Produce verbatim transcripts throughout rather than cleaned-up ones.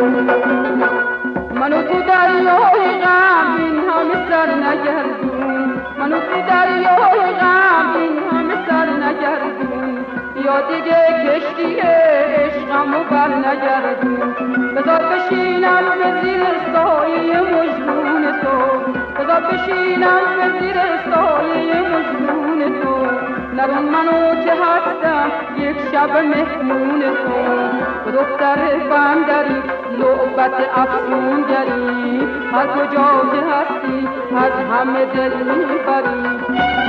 منو تو دریای غم این همه سر نگردون، منو تو دریای غم این همه سر نگردون، یا دیگه کشتی عشقمو بر نگردون. بذار بشینم به زیر سایه مجنون تو، بذار بشینم به زیر سایه مجنون تو، نرون منو که هستم یک شب مهمون تو. به دختر بندری لعبت افسونگری، هر کجا که هستی از همه دل میبری.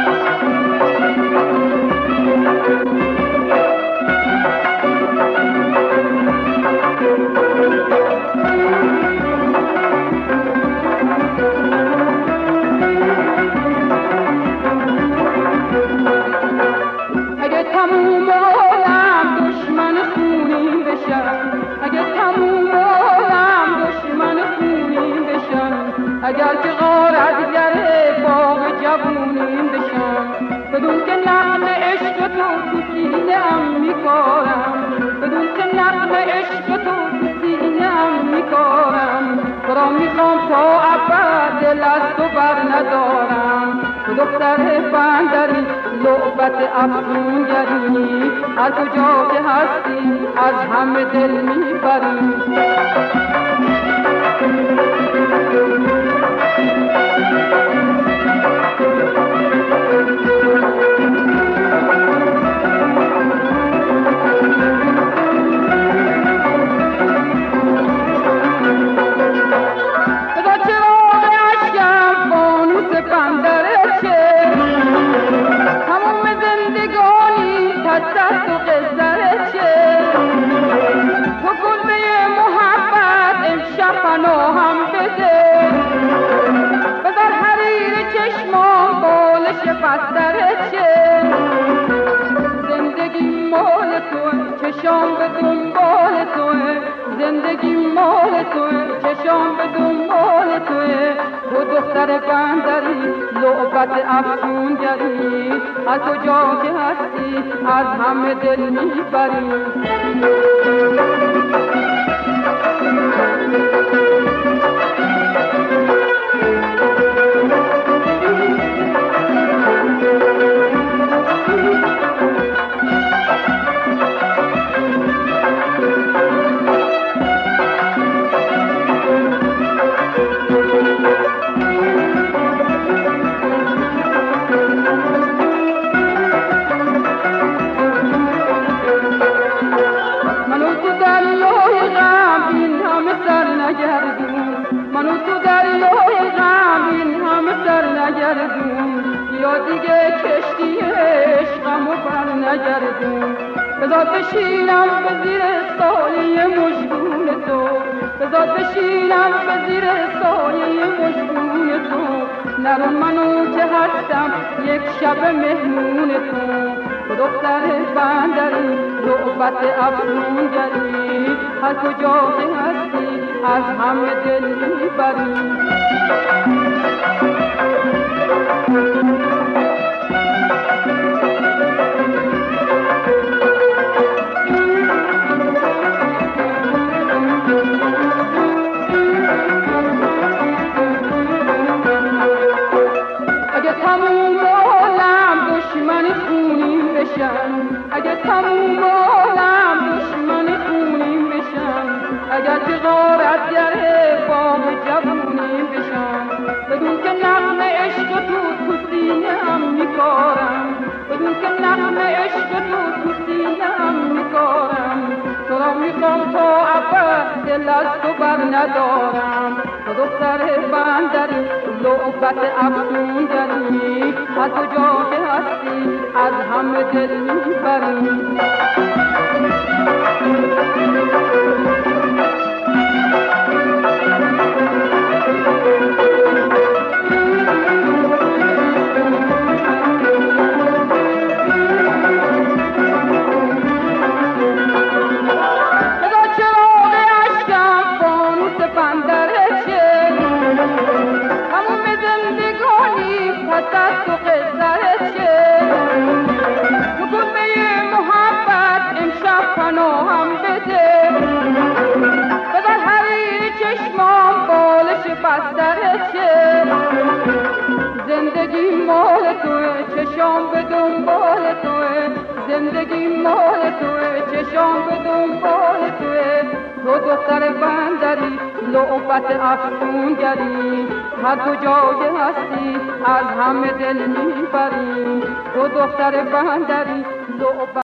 اگه تموم عالم دشمن خونی بشن، اگه تموم عالم دشمن خونی بشن، اگر که غارتگر باغ جوونی بشن، بدون که نغم عشق تو تو سینه ام میکارم، بدون که نغم عشق تو تو سینه ام میکارم، تو را میخوام تا ابد دل از تو بر ندارم. تو دختر بندری لعبت افسونگری، هر کجا که هستی از همه دل میبری. پناهم بده، بذار حریر چشمان بالش بسترچه، زندگی مال توه چشام به دنبال توه، زندگی مال توه چشام به دنبال توه. تو دختر بندری لعبت افسونگری، از کجا که هستی از همه دل میبری. منو تو دریای غم این همه سر نگردون، یا دیگه کشتی عشقمو بر نگردون. بذار بشینم به زیر سایه مجنون تو، بذار بشینم به زیر سایه مجنون تو، نرون منو که هستم یک شب مهمون تو. تو دختر بندری لعبت افسونگری، هر کجا که هستی از همه دل میبری. اگه تموم عالم دشمن خونی بشن، اگه تموم عالم دشمن خونی بشن، اگر که غارتگر باغ جوونی بشن، بدون که نغم عشق تو تو سینه ام میکارم، بدون که نغم عشق تو تو سینه ام میکارم، تو را میخوام تا ابد دل از تو بر ندارم. تو دختر بندری لعبت افسونگری، از کجا که هستی از همه دل میبری. دست و قصرت چه تو گلبه محبت امشب پناهم بده. زندگی مال توه، چشام به دنبال توه، زندگی مال توه، چشام به دنبال توه. تو دختر بندری لعبت افسونگری، هر دو جای هستی از همه دل میبری. تو دختر بندری لعبت